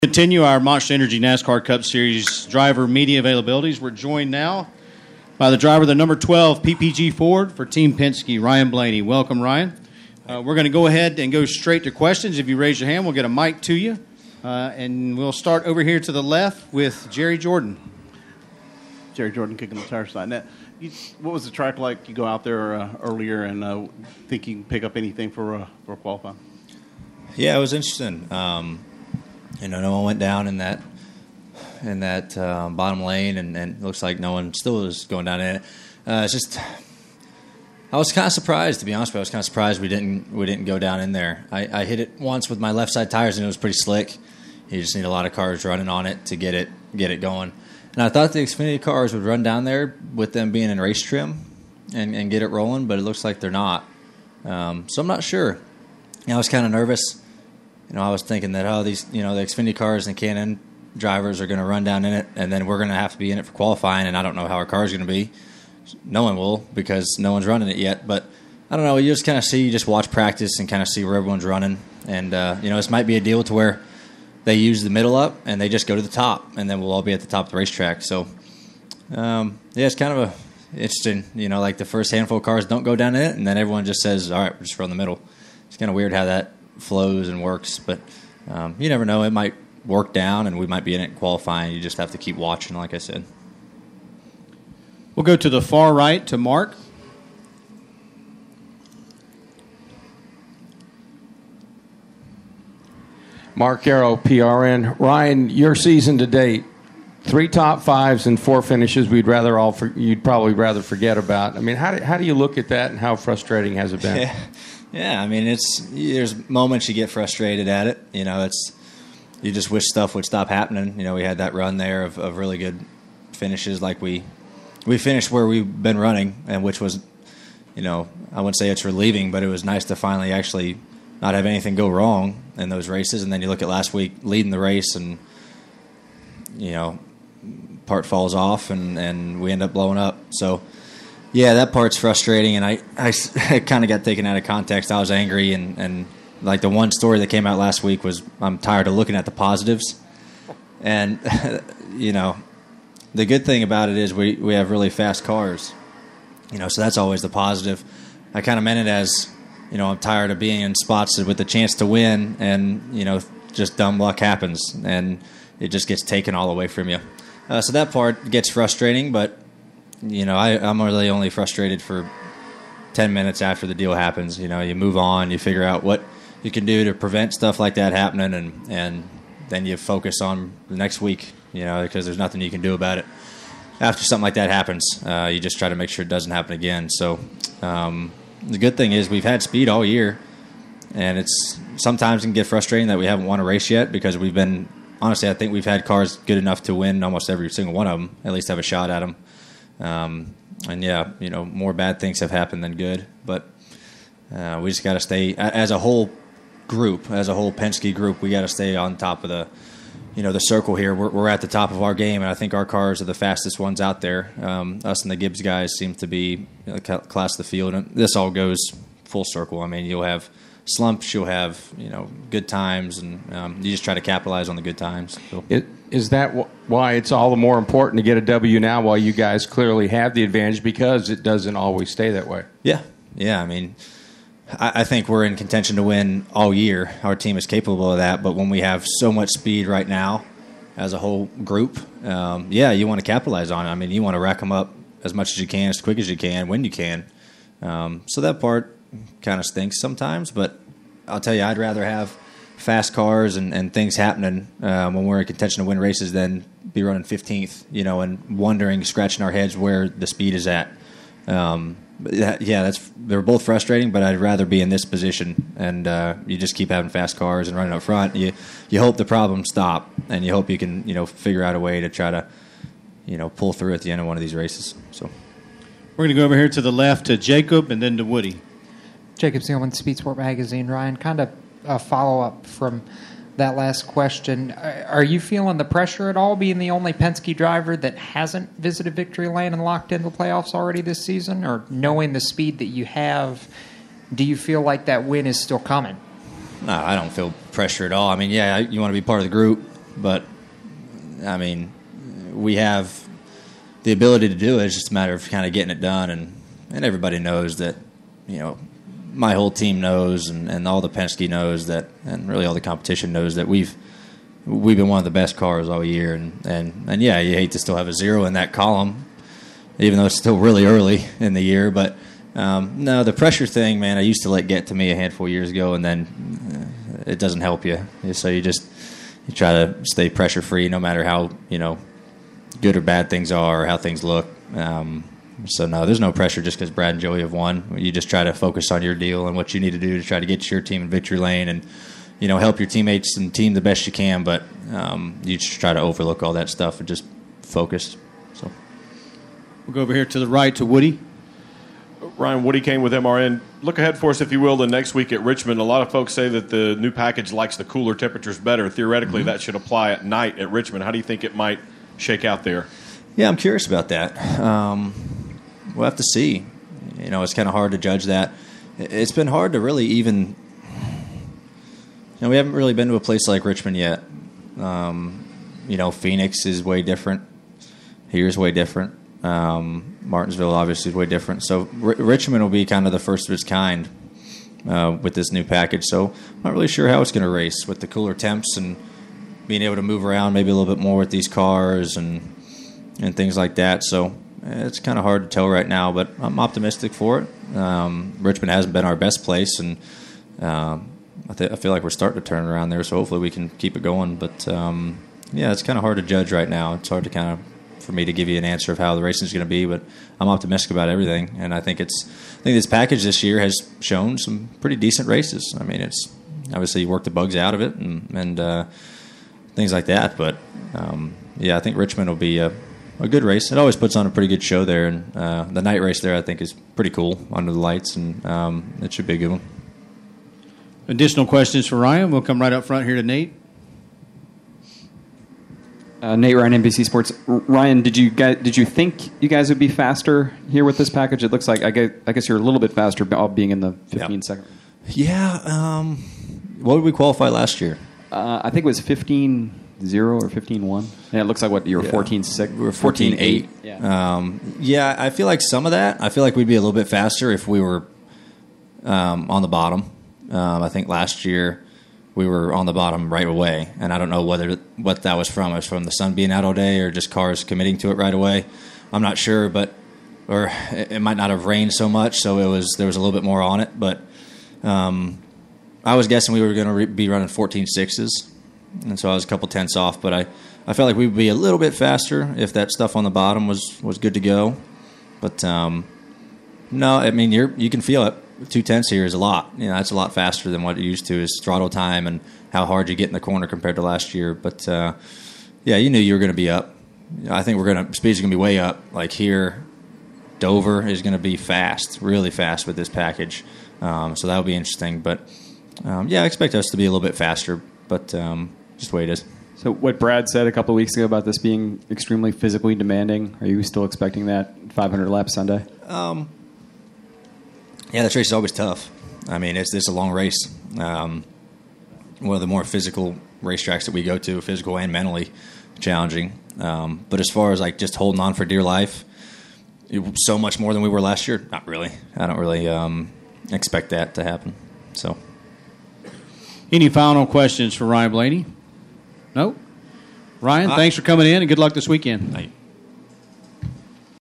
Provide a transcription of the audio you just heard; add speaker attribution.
Speaker 1: Continue our Monster Energy NASCAR Cup Series driver media availabilities. We're joined now by the driver of the number 12 PPG Ford for Team Penske, Ryan Blaney. Welcome, Ryan. We're going to go ahead and go straight to questions. If you raise your hand, we'll get a mic to you. And we'll start over here to the left with Jerry Jordan.
Speaker 2: Jerry Jordan, Kicking the Tire side. Now, what was the track like? You go out there earlier and think you can pick up anything for qualifying?
Speaker 3: Yeah, it was interesting. No one went down in that bottom lane, and it looks like no one still is going down in it. It's just, I was kind of surprised, to be honest with you. I was kind of surprised we didn't go down in there. I hit it once with my left side tires, and it was pretty slick. You just need a lot of cars running on it to get it going. And I thought the Xfinity cars would run down there with them being in race trim and get it rolling, but it looks like they're not. So I'm not sure. I was kind of nervous. I was thinking that, these, the Xfinity cars and Canon drivers are going to run down in it, and then we're going to have to be in it for qualifying, and I don't know how our car is going to be. No one will, because no one's running it yet. But I don't know. You just kind of see, you just watch practice and kind of see where everyone's running. And, this might be a deal to where they use the middle up and they just go to the top, and then we'll all be at the top of the racetrack. So, it's kind of interesting. Like the first handful of cars don't go down in it, and then everyone just says, all right, we'll just run the middle. It's kind of weird how that flows and works, but you never know. It might work down, and we might be in it qualifying. You just have to keep watching, like I said.
Speaker 1: We'll go to the far right to Mark.
Speaker 4: Mark Arrow, PRN. Ryan, your season to date, 3 top 5s and 4 finishes you'd probably rather forget about. I mean, how do you look at that, and how frustrating has it been?
Speaker 3: Yeah, I mean, there's moments you get frustrated at it. You just wish stuff would stop happening. We had that run there of really good finishes, like we finished where we've been running, and which was, I wouldn't say it's relieving, but it was nice to finally actually not have anything go wrong in those races. And then you look at last week, leading the race, and part falls off, and we end up blowing up. So. Yeah, that part's frustrating, and I kind of got taken out of context. I was angry, and like the one story that came out last week was I'm tired of looking at the positives. And, the good thing about it is we have really fast cars, so that's always the positive. I kind of meant it as, I'm tired of being in spots with the chance to win, and, just dumb luck happens, and it just gets taken all away from you. So that part gets frustrating, but I'm really only frustrated for 10 minutes after the deal happens. You move on, you figure out what you can do to prevent stuff like that happening, and then you focus on the next week, because there's nothing you can do about it. After something like that happens, you just try to make sure it doesn't happen again. So the good thing is we've had speed all year, and it's sometimes it can get frustrating that we haven't won a race yet, because honestly, I think we've had cars good enough to win almost every single one of them, at least have a shot at them. More bad things have happened than good, but we just got to stay as a whole group, as a whole Penske group. We got to stay on top of the circle here. We're at the top of our game, and I think our cars are the fastest ones out there. Us and the Gibbs guys seem to be class of the field, and this all goes full circle. I mean, you'll have slumps, you'll have good times, and you just try to capitalize on the good times. So.
Speaker 4: Is that why it's all the more important to get a W now, while you guys clearly have the advantage, because it doesn't always stay that way?
Speaker 3: Yeah. I mean, I think we're in contention to win all year. Our team is capable of that, but when we have so much speed right now as a whole group, you want to capitalize on it. I mean, you want to rack them up as much as you can, as quick as you can, when you can. So that part kind of stinks sometimes, but I'll tell you, I'd rather have fast cars and things happening when we're in contention to win races than be running 15th, and wondering, scratching our heads where the speed is at. They're both frustrating, but I'd rather be in this position, and you just keep having fast cars and running up front. You hope the problems stop, and you hope you can figure out a way to try to pull through at the end of one of these races. So
Speaker 1: we're going to go over here to the left to Jacob and then to Woody.
Speaker 5: Jacob Seelman, Speed Sport Magazine. Ryan, kind of a follow-up from that last question. Are you feeling the pressure at all, being the only Penske driver that hasn't visited victory lane and locked into the playoffs already this season? Or knowing the speed that you have, do you feel like that win is still coming?
Speaker 3: No, I don't feel pressure at all. I mean, you want to be part of the group. but I mean, we have the ability to do it. It's just a matter of kind of getting it done, and everybody knows that, my whole team knows, and all the Penske knows that, and really all the competition knows that we've been one of the best cars all year, and yeah, you hate to still have a 0 in that column, even though it's still really early in the year. But no, the pressure thing, man, I used to let get to me a handful of years ago, and then it doesn't help you. So you try to stay pressure free, no matter how good or bad things are, or how things look. So no, there's no pressure just because Brad and Joey have won. You just try to focus on your deal and what you need to do to try to get your team in victory lane, and help your teammates and team the best you can. But you just try to overlook all that stuff and just focus. So
Speaker 1: we'll go over here to the right to Woody.
Speaker 6: Ryan, Woody Kane with MRN. Look ahead for us, if you will, the next week at Richmond. A lot of folks say that the new package likes the cooler temperatures better. Theoretically, that should apply at night at Richmond. How do you think it might shake out there?
Speaker 3: Yeah, I'm curious about that. We'll have to see. It's kind of hard to judge that. It's been hard to really even... we haven't really been to a place like Richmond yet. Phoenix is way different. Here's way different. Martinsville obviously is way different. So Richmond will be kind of the first of its kind with this new package. So I'm not really sure how it's going to race with the cooler temps and being able to move around maybe a little bit more with these cars and things like that. So it's kind of hard to tell right now, but I'm optimistic for it. Richmond hasn't been our best place, and I feel like we're starting to turn around there, so hopefully we can keep it going. But, it's kind of hard to judge right now. It's hard to for me to give you an answer of how the racing is going to be, but I'm optimistic about everything, and I think this package this year has shown some pretty decent races. I mean, it's obviously you work the bugs out of it and things like that, but I think Richmond will be a good race. It always puts on a pretty good show there, and the night race there I think is pretty cool under the lights, and it should be a good one.
Speaker 1: Additional questions for Ryan? We'll come right up front here to Nate.
Speaker 7: Nate Ryan, NBC Sports. Ryan, did you think you guys would be faster here with this package? It looks like I guess you're a little bit faster, all being in the 15-second.
Speaker 3: Yeah. What did we qualify last year?
Speaker 7: I think it was 15-0 or 15-1. Yeah, it looks like we were 14-6.
Speaker 3: We were 14-8.
Speaker 7: Yeah.
Speaker 3: I feel like some of that. I feel like we'd be a little bit faster if we were on the bottom. I think last year we were on the bottom right away, and I don't know what that was from. It was from the sun being out all day or just cars committing to it right away. I'm not sure, or it might not have rained so much, so there was a little bit more on it. But I was guessing we were going to be running 14.6s, and so I was a couple tenths off. But I felt like we would be a little bit faster if that stuff on the bottom was good to go. But no, I mean you can feel it. 2 tenths here is a lot. That's a lot faster than what you're used to is throttle time and how hard you get in the corner compared to last year. But you knew you were going to be up. I think speed's going to be way up. Like here, Dover is going to be fast, really fast with this package. So that'll be interesting. But I expect us to be a little bit faster. But just the way it is.
Speaker 7: So what Brad said a couple of weeks ago about this being extremely physically demanding, are you still expecting that 500 laps Sunday?
Speaker 3: Yeah, that race is always tough. I mean, it's a long race. One of the more physical racetracks that we go to, physical and mentally challenging. But as far as like just holding on for dear life, so much more than we were last year. Not really. I don't really expect that to happen. So,
Speaker 1: any final questions for Ryan Blaney? No. Ryan, thanks for coming in, and good luck this weekend.